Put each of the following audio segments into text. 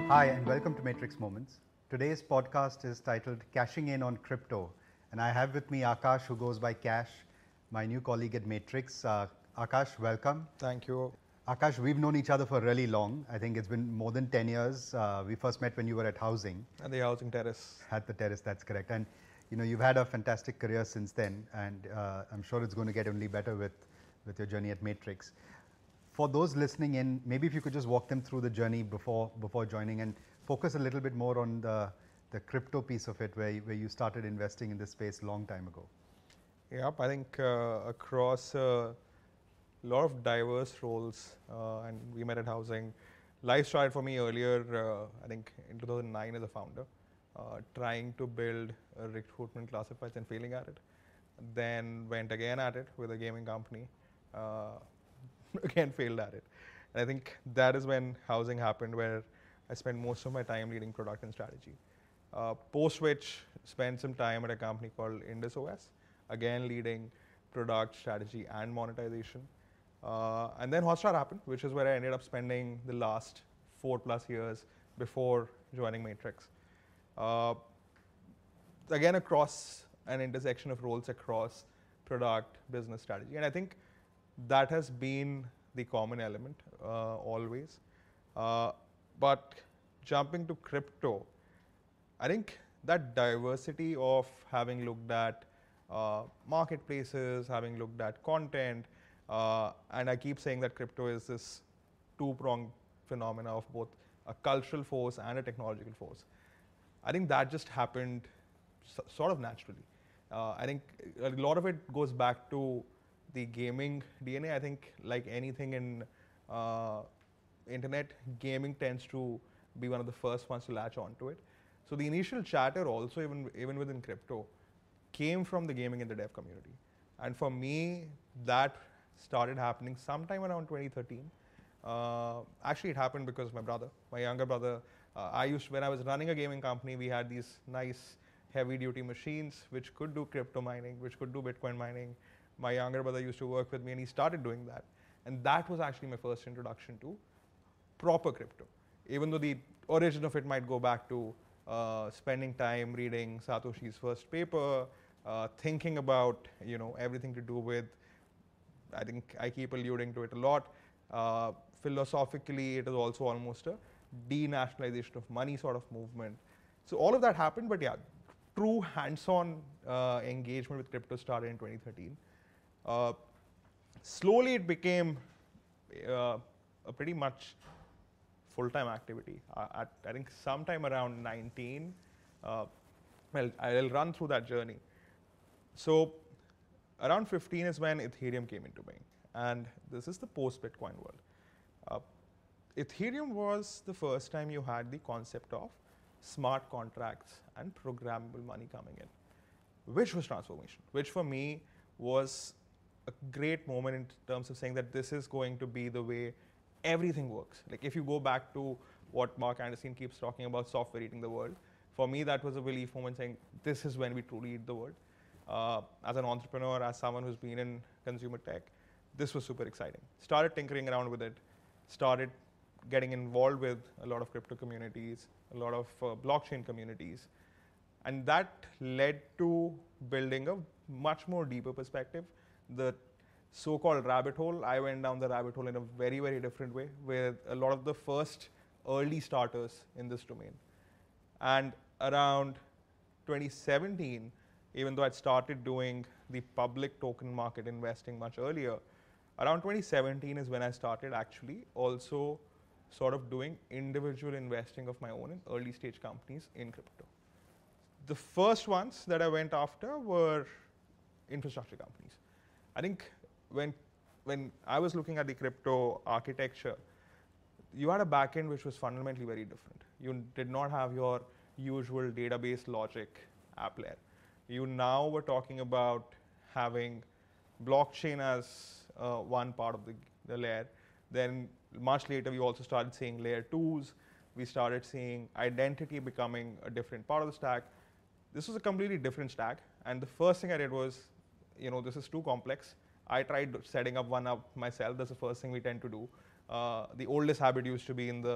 Hi, and welcome to Matrix Moments. Today's podcast is titled Cashing In on Crypto, and I have with me Akash, who goes by Cash, my new colleague at Matrix. Akash, welcome. Thank you. Akash, we've known each other for really long. I think it's been more than 10 years. We first met when you were at Housing. At the Housing Terrace. At the Terrace, that's correct. And you've had a fantastic career since then, and I'm sure it's going to get only better with your journey at Matrix. For those listening in, maybe if you could just walk them through the journey before joining and focus a little bit more on the crypto piece of it, where you started investing in this space a long time ago. Yep, I think across a lot of diverse roles, and we met at Housing. Life started for me earlier, I think in 2009 as a founder, trying to build a recruitment classifieds and failing at it. Then went again at it with a gaming company. Again failed at it. And I think that is when Housing happened, where I spent most of my time leading product and strategy. Post which, spent some time at a company called IndusOS, again leading product, strategy, and monetization. And then Hotstar happened, which is where I ended up spending the last 4+ years before joining Matrix. Again, across an intersection of roles across product, business, strategy. And I think that has been the common element always. But jumping to crypto, I think that diversity of having looked at marketplaces, having looked at content, and I keep saying that crypto is this two-pronged phenomena of both a cultural force and a technological force. I think that just happened sort of naturally. I think a lot of it goes back to the gaming DNA. I think like anything in internet, gaming tends to be one of the first ones to latch onto it. So the initial chatter also, even within crypto, came from the gaming and the dev community. And for me, that started happening sometime around 2013. Actually, it happened because my younger brother, when I was running a gaming company, we had these nice heavy duty machines which could do crypto mining, which could do Bitcoin mining. My younger brother used to work with me and he started doing that. And that was actually my first introduction to proper crypto. Even though the origin of it might go back to spending time reading Satoshi's first paper, thinking about everything to do with, I think I keep alluding to it a lot, philosophically it is also almost a denationalization of money sort of movement. So all of that happened, but yeah, true hands-on engagement with crypto started in 2013. Slowly it became a pretty much full-time activity. I think sometime around 19, well, I'll run through that journey. So around 15 is when Ethereum came into being. And this is the post-Bitcoin world. Ethereum was the first time you had the concept of smart contracts and programmable money coming in, which was transformation, which for me was a great moment in terms of saying that this is going to be the way everything works. Like if you go back to what Mark Anderson keeps talking about, software eating the world, for me that was a belief moment saying this is when we truly eat the world. As an entrepreneur, as someone who's been in consumer tech, this was super exciting. Started tinkering around with it, started getting involved with a lot of crypto communities, a lot of blockchain communities. And that led to building a much more deeper perspective. The so-called rabbit hole, I went down the rabbit hole in a very, very different way with a lot of the first early starters in this domain. And around 2017, even though I'd started doing the public token market investing much earlier, around 2017 is when I started actually also sort of doing individual investing of my own in early stage companies in crypto. The first ones that I went after were infrastructure companies. I think when I was looking at the crypto architecture, you had a backend which was fundamentally very different. You did not have your usual database logic app layer. You now were talking about having blockchain as one part of the layer. Then much later, we also started seeing layer 2s. We started seeing identity becoming a different part of the stack. This was a completely different stack. And the first thing I did was, this is too complex. I tried setting up one up myself. That's the first thing we tend to do. The oldest habit used to be in the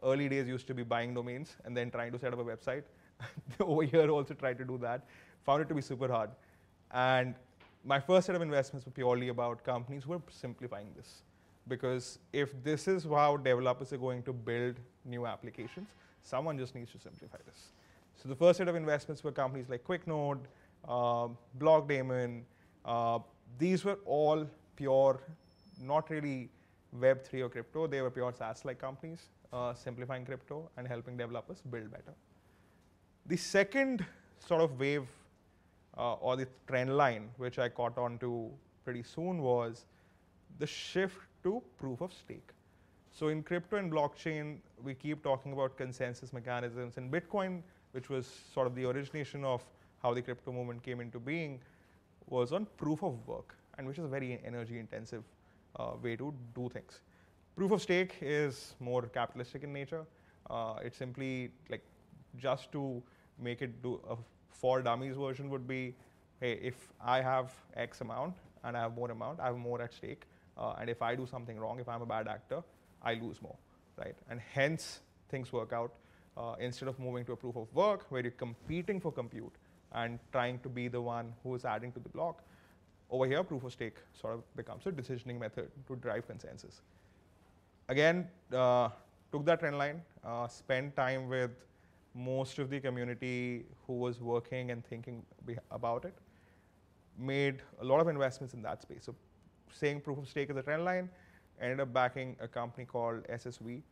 early days used to be buying domains and then trying to set up a website. Over here, also tried to do that. Found it to be super hard. And my first set of investments were purely about companies who are simplifying this. Because if this is how developers are going to build new applications, someone just needs to simplify this. So the first set of investments were companies like QuickNode, Blockdaemon. These were all pure, not really Web3 or crypto. They were pure SaaS-like companies, simplifying crypto and helping developers build better. The second sort of wave or the trend line, which I caught on to pretty soon, was the shift to proof of stake. So in crypto and blockchain, we keep talking about consensus mechanisms. And Bitcoin, which was sort of the origination of how the crypto movement came into being, was on proof of work, and which is a very energy intensive way to do things. Proof of stake is more capitalistic in nature. It's simply like, just to make it do a for dummies version would be, hey, if I have X amount and I have more amount, I have more at stake. And if I do something wrong, if I'm a bad actor, I lose more, right? And hence things work out instead of moving to a proof of work where you're competing for compute and trying to be the one who is adding to the block. Over here, proof of stake sort of becomes a decisioning method to drive consensus. Again, took that trend line, spent time with most of the community who was working and thinking about it, made a lot of investments in that space. So saying proof of stake is a trend line, ended up backing a company called SSV,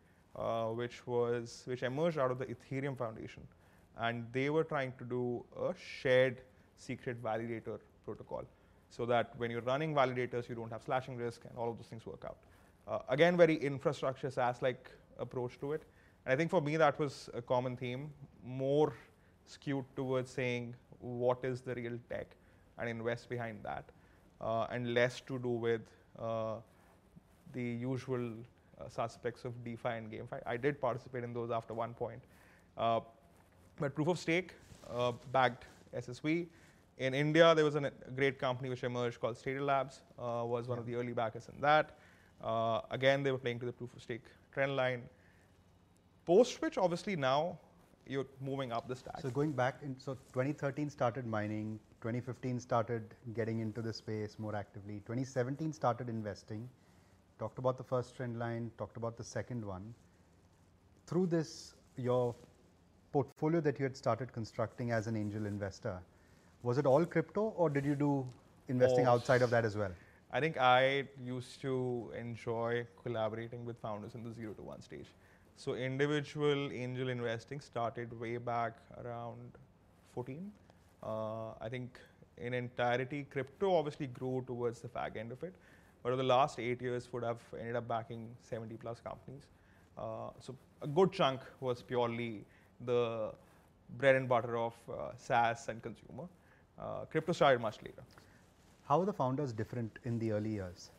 which emerged out of the Ethereum Foundation. And they were trying to do a shared secret validator protocol, so that when you're running validators, you don't have slashing risk and all of those things work out. Again, very infrastructure SaaS-like approach to it. And I think for me, that was a common theme, more skewed towards saying what is the real tech and invest behind that, and less to do with the usual suspects of DeFi and GameFi. I did participate in those after one point. But proof of stake backed SSV. In India, there was a great company which emerged called Stadia Labs, was one of the early backers in that. Again, they were playing to the proof of stake trend line. Post which, obviously now you're moving up the stack. So going back, so 2013 started mining, 2015 started getting into the space more actively, 2017 started investing, talked about the first trend line, talked about the second one. Through this, your portfolio that you had started constructing as an angel investor, was it all crypto or did you do investing outside of that as well? I think I used to enjoy collaborating with founders in the 0 to 1 stage. So individual angel investing started way back around 14. I think in entirety, crypto obviously grew towards the fag end of it. But over the last 8 years would have ended up backing 70 plus companies. So a good chunk was purely the bread and butter of SaaS and consumer. Crypto started much later. How are the founders different in the early years?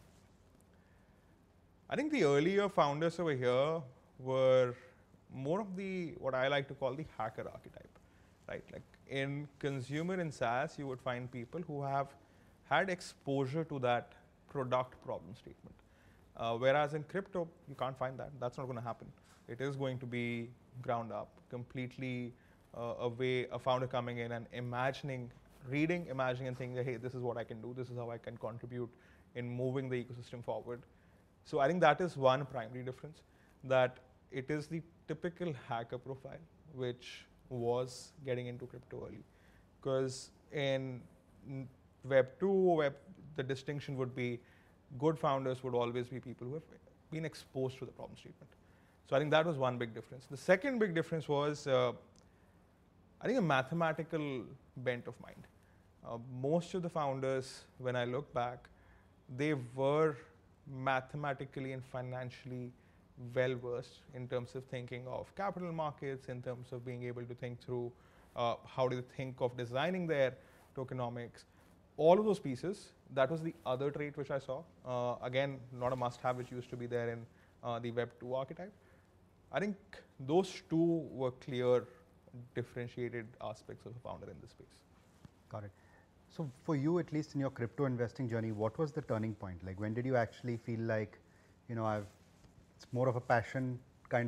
I think the earlier founders over here were more of the, what I like to call the hacker archetype, right? Like in consumer and SaaS, you would find people who have had exposure to that product problem statement. Whereas in crypto, you can't find that. That's not going to happen. It is going to be ground up, completely a founder coming in and imagining and thinking, hey, this is what I can do. This is how I can contribute in moving the ecosystem forward. So I think that is one primary difference, that it is the typical hacker profile which was getting into crypto early. Because in Web 2, the distinction would be good founders would always be people who have been exposed to the problem statement. So I think that was one big difference. The second big difference was, I think, a mathematical bent of mind. Most of the founders, when I look back, they were mathematically and financially well versed in terms of thinking of capital markets, in terms of being able to think through how do they think of designing their tokenomics. All of those pieces, that was the other trait which I saw. Again, not a must-have which used to be there in the Web 2 archetype. I think those two were clear, differentiated aspects of a founder in this space. Got it. So for you, at least in your crypto investing journey, what was the turning point? Like when did you actually feel like, it's more of a passion kind of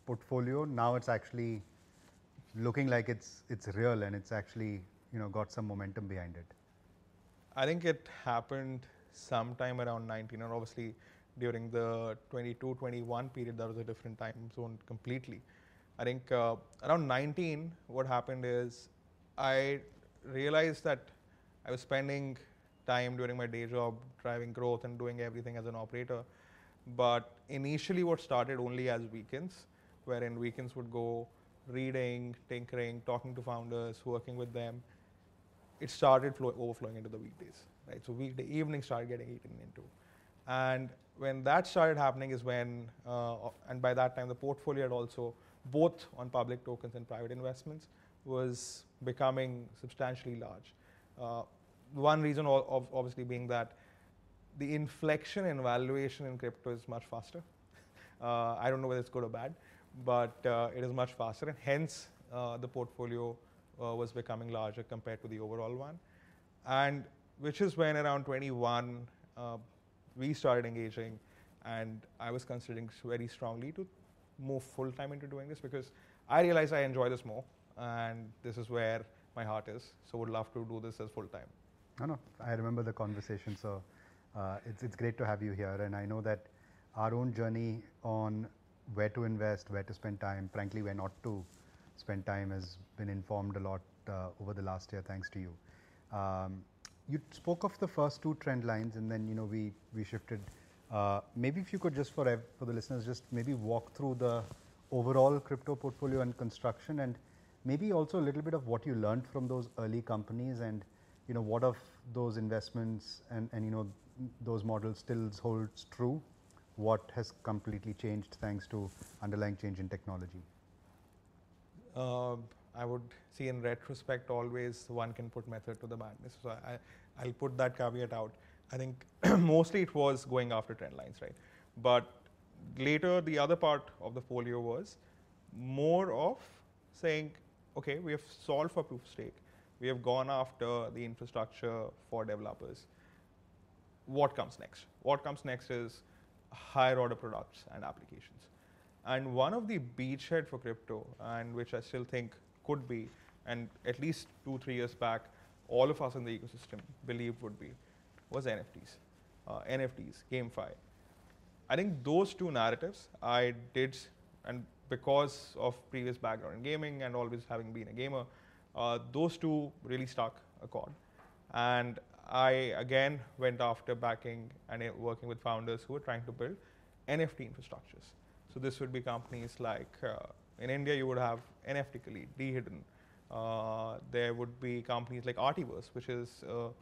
portfolio, now it's actually looking like it's real and it's actually got some momentum behind it? I think it happened sometime around 19, and obviously during the 22-21 period, that was a different time zone completely. I think around 19, what happened is I realized that I was spending time during my day job driving growth and doing everything as an operator. But initially, what started only as weekends, wherein weekends would go reading, tinkering, talking to founders, working with them, it started overflowing into the weekdays, right? So weekday evenings started getting eaten into. And when that started happening is when, and by that time the portfolio had also, both on public tokens and private investments, was becoming substantially large. One reason obviously being that the inflection in valuation in crypto is much faster. I don't know whether it's good or bad, but it is much faster, and hence the portfolio was becoming larger compared to the overall one. And which is when around 21, we started engaging, and I was considering very strongly to move full time into doing this because I realized I enjoy this more, and this is where my heart is. So would love to do this as full time. No, I remember the conversation. So it's great to have you here, and I know that our own journey on where to invest, where to spend time, frankly, where not to spend time, has been informed a lot over the last year, thanks to you. You spoke of the first two trend lines, and then we shifted. Maybe if you could just for the listeners, just maybe walk through the overall crypto portfolio and construction, and maybe also a little bit of what you learned from those early companies, and what of those investments and those models still holds true. What has completely changed thanks to underlying change in technology? I would see in retrospect always one can put method to the madness. So I'll put that caveat out. I think mostly it was going after trend lines, right? But later the other part of the folio was more of saying, okay, we have solved for proof of stake. We have gone after the infrastructure for developers. What comes next? What comes next is higher order products and applications. And one of the beachhead for crypto, and which I still think could be, and at least 2-3 years back, all of us in the ecosystem believed would be, was NFTs. NFTs, GameFi. I think those two narratives I did, and because of previous background in gaming and always having been a gamer, those two really stuck a chord. And I again went after backing and working with founders who were trying to build NFT infrastructures. So this would be companies like, in India you would have NFTically, DHidden. There would be companies like Artiverse, which is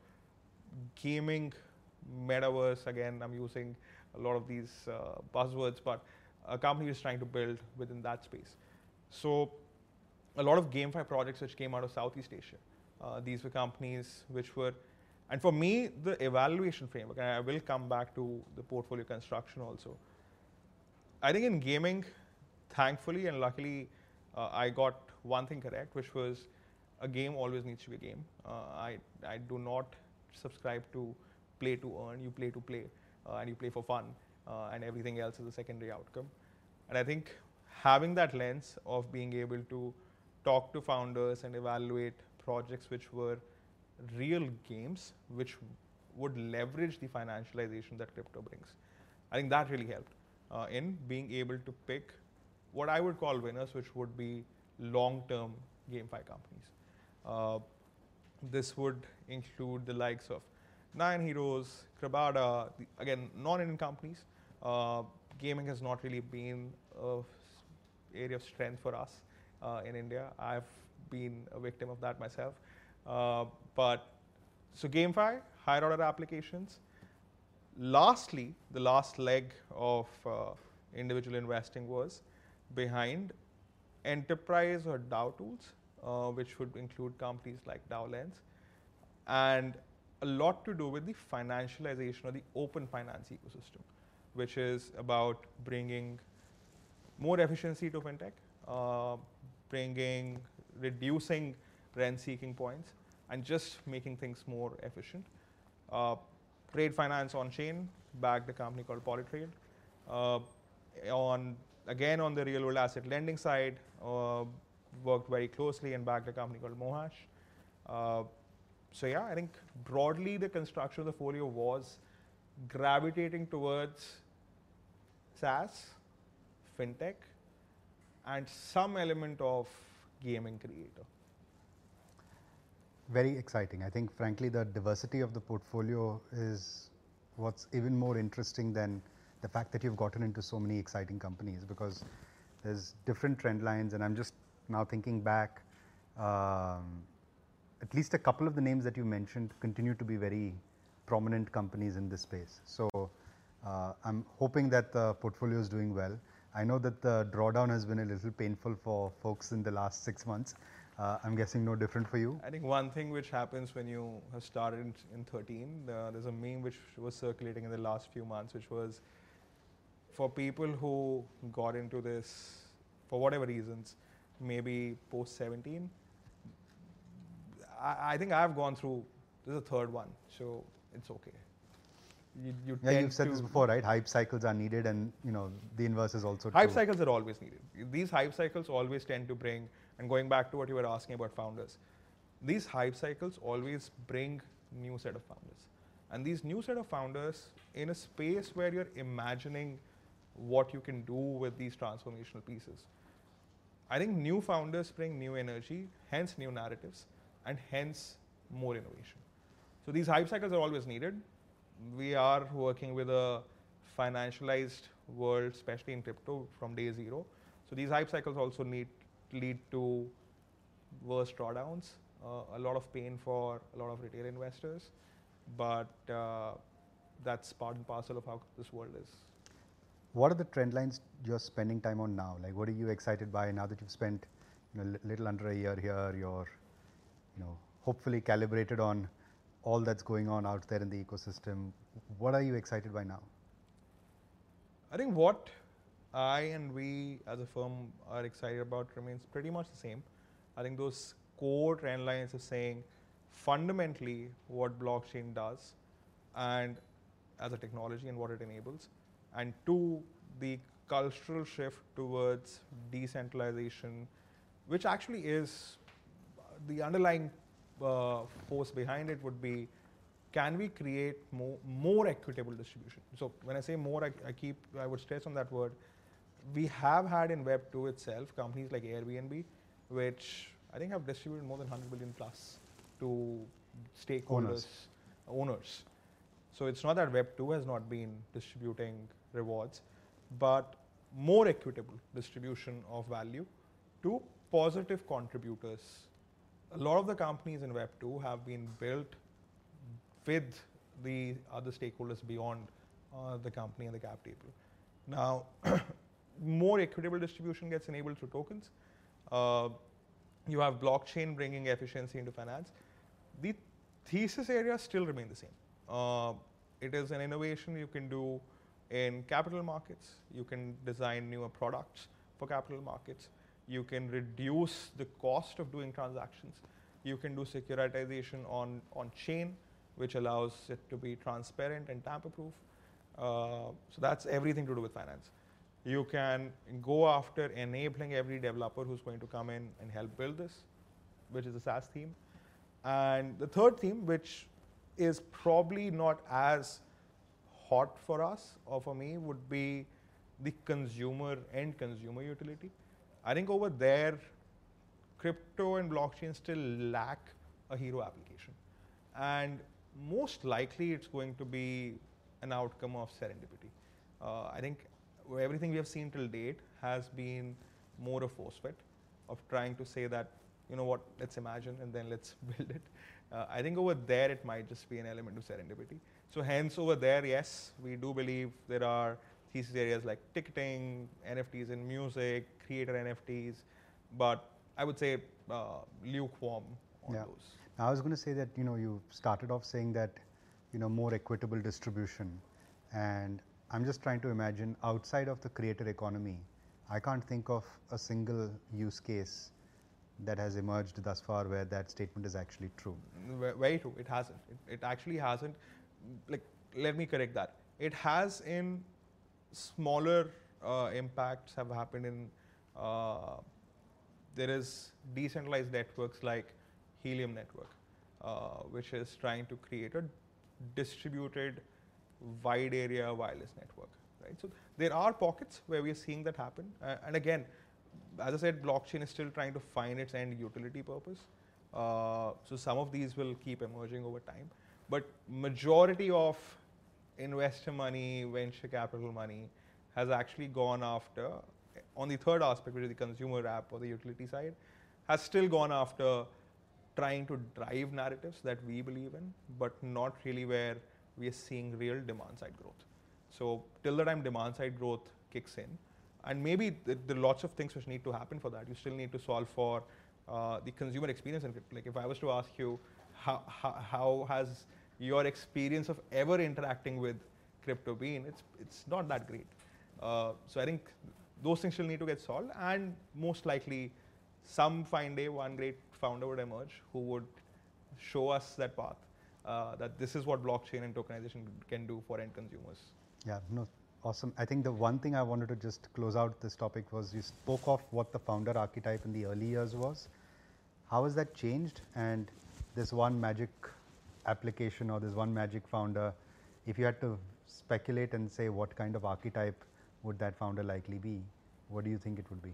gaming metaverse. Again, I'm using a lot of these buzzwords, but a company is trying to build within that space. So a lot of GameFi projects which came out of Southeast Asia. These were companies which were, and for me, the evaluation framework, and I will come back to the portfolio construction also. I think in gaming, thankfully and luckily, I got one thing correct, which was a game always needs to be a game. I do not subscribe to play to earn. You play to play, and you play for fun, and everything else is a secondary outcome. And I think having that lens of being able to talk to founders and evaluate projects which were real games, which would leverage the financialization that crypto brings, I think that really helped in being able to pick what I would call winners, which would be long-term GameFi companies. This would include the likes of Nine Heroes, Krabada, again, non-Indian companies. Gaming has not really been an area of strength for us in India. I've been a victim of that myself. But so GameFi, higher order applications. Lastly, the last leg of individual investing was behind enterprise or DAO tools, which would include companies like DAO Lens, and a lot to do with the financialization or the open finance ecosystem, which is about bringing more efficiency to fintech, reducing rent-seeking points, and just making things more efficient. Trade finance on chain, backed a company called Polytrade. On again, on the real world asset lending side, worked very closely and backed a company called Mohash. Uh, so yeah, I think broadly the construction of the folio was gravitating towards SaaS, fintech, and some element of gaming creator. Very exciting. I think, frankly, the diversity of the portfolio is what's even more interesting than the fact that you've gotten into so many exciting companies, because there's different trend lines. And I'm just now thinking back, at least a couple of the names that you mentioned continue to be very prominent companies in this space. So I'm hoping that the portfolio is doing well. I know that the drawdown has been a little painful for folks in the last 6 months. I'm guessing no different for you. I think one thing which happens when you have started in 13, there's a meme which was circulating in the last few months, which was for people who got into this for whatever reasons, maybe post 17. I think I've gone through, this is the third one, so it's okay. You Yeah, you've said this before, right? Hype cycles are needed, and the inverse is also true. Hype cycles are always needed. These hype cycles always tend to bring, and going back to what you were asking about founders, these hype cycles always bring new set of founders. And these new set of founders in a space where you're imagining what you can do with these transformational pieces. I think new founders bring new energy, hence new narratives, and hence more innovation. So these hype cycles are always needed. We are working with a financialized world, especially in crypto, from day zero. So these hype cycles also lead to worse drawdowns, a lot of pain for a lot of retail investors, but that's part and parcel of how this world is. What are the trend lines you're spending time on now? Like, what are you excited by now that you've spent little under a year here? You're hopefully calibrated on all that's going on out there in the ecosystem. What are you excited by now? I think what I and we as a firm are excited about remains pretty much the same. I think those core trend lines are saying fundamentally what blockchain does and as a technology and what it enables. And two, the cultural shift towards decentralization, which actually is the underlying force behind it would be, can we create more equitable distribution? So when I say more, I would stress on that word. We have had in Web 2 itself companies like Airbnb, which I think have distributed more than 100 billion plus to stakeholders, owners. So it's not that Web 2 has not been distributing rewards, but more equitable distribution of value to positive contributors. A lot of the companies in Web 2 have been built with the other stakeholders beyond the company and the cap table. Now, more equitable distribution gets enabled through tokens. You have blockchain bringing efficiency into finance. The thesis areas still remain the same. It is an innovation you can do in capital markets. You can design newer products for capital markets. You can reduce the cost of doing transactions. You can do securitization on chain, which allows it to be transparent and tamper-proof. So that's everything to do with finance. You can go after enabling every developer who's going to come in and help build this, which is a SaaS theme. And the third theme, which is probably not as hot for us or for me, would be the end consumer utility. I think over there, crypto and blockchain still lack a hero application. And most likely it's going to be an outcome of serendipity. I think everything we have seen till date has been more a force fit of trying to say that, you know what, let's imagine and then let's build it. I think over there it might just be an element of serendipity. So hence over there, yes, we do believe there are thesis areas like ticketing, NFTs in music, creator NFTs, but I would say lukewarm on those. Now, I was going to say that you started off saying that more equitable distribution, and I'm just trying to imagine outside of the creator economy. I can't think of a single use case that has emerged thus far where that statement is actually true. Very true. It hasn't. It actually hasn't. Like, let me correct that. It has in smaller impacts have happened in, there is decentralized networks like Helium Network, which is trying to create a distributed wide area wireless network, right? So there are pockets where we are seeing that happen. And again, as I said, blockchain is still trying to find its end utility purpose. So some of these will keep emerging over time. But majority of investor money, venture capital money has actually gone after, on the third aspect, which is the consumer app or the utility side, has still gone after trying to drive narratives that we believe in, but not really where we are seeing real demand side growth. So till the time demand side growth kicks in, and maybe there are lots of things which need to happen for that. You still need to solve for the consumer experience in crypto. Like if I was to ask you, how has your experience of ever interacting with crypto been? It's not that great. So I think those things still need to get solved, and most likely some fine day one great founder would emerge who would show us that path, that this is what blockchain and tokenization can do for end consumers. Yeah, no, awesome. I think the one thing I wanted to just close out this topic was you spoke of what the founder archetype in the early years was. How has that changed? And this one magic application or this one magic founder, if you had to speculate and say what kind of archetype would that founder likely be, what do you think it would be?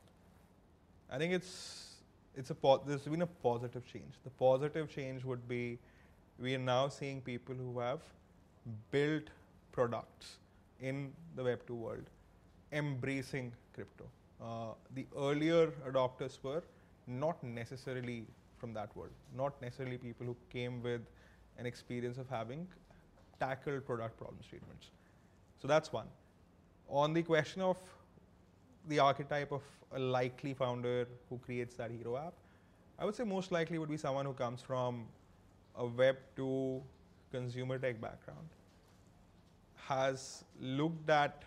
I think there's been a positive change. The positive change would be we are now seeing people who have built products in the Web2 world embracing crypto. The earlier adopters were not necessarily from that world, not necessarily people who came with an experience of having tackled product problem statements. So that's one. On the question of the archetype of a likely founder who creates that hero app, I would say most likely would be someone who comes from a Web2 consumer tech background, has looked at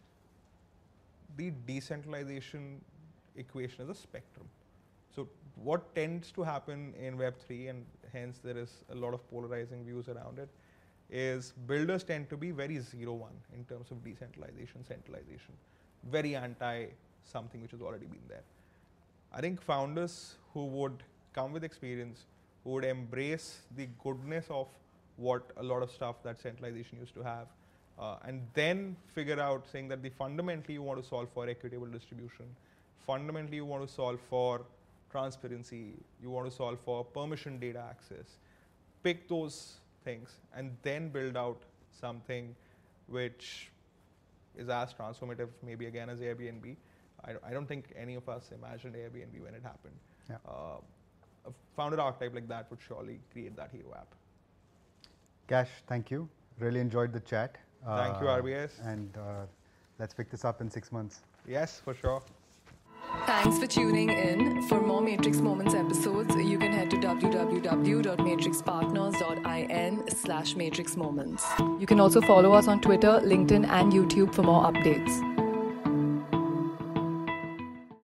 the decentralization equation as a spectrum. So what tends to happen in Web3, and hence there is a lot of polarizing views around it, is builders tend to be very 0-1 in terms of decentralization, centralization, very anti something which has already been there. I think founders who would come with experience, who would embrace the goodness of what a lot of stuff that centralization used to have, and then figure out saying that fundamentally you want to solve for equitable distribution, fundamentally you want to solve for transparency, you want to solve for permission data access, pick those things and then build out something which is as transformative maybe again as Airbnb. I don't think any of us imagined Airbnb when it happened. Yeah. A founder archetype like that would surely create that hero app. Kash, thank you. Really enjoyed the chat. Thank you, RBS. And let's pick this up in 6 months. Yes, for sure. Thanks for tuning in. For more Matrix Moments episodes, you can head to www.matrixpartners.in/matrixmoments. You can also follow us on Twitter, LinkedIn, and YouTube for more updates.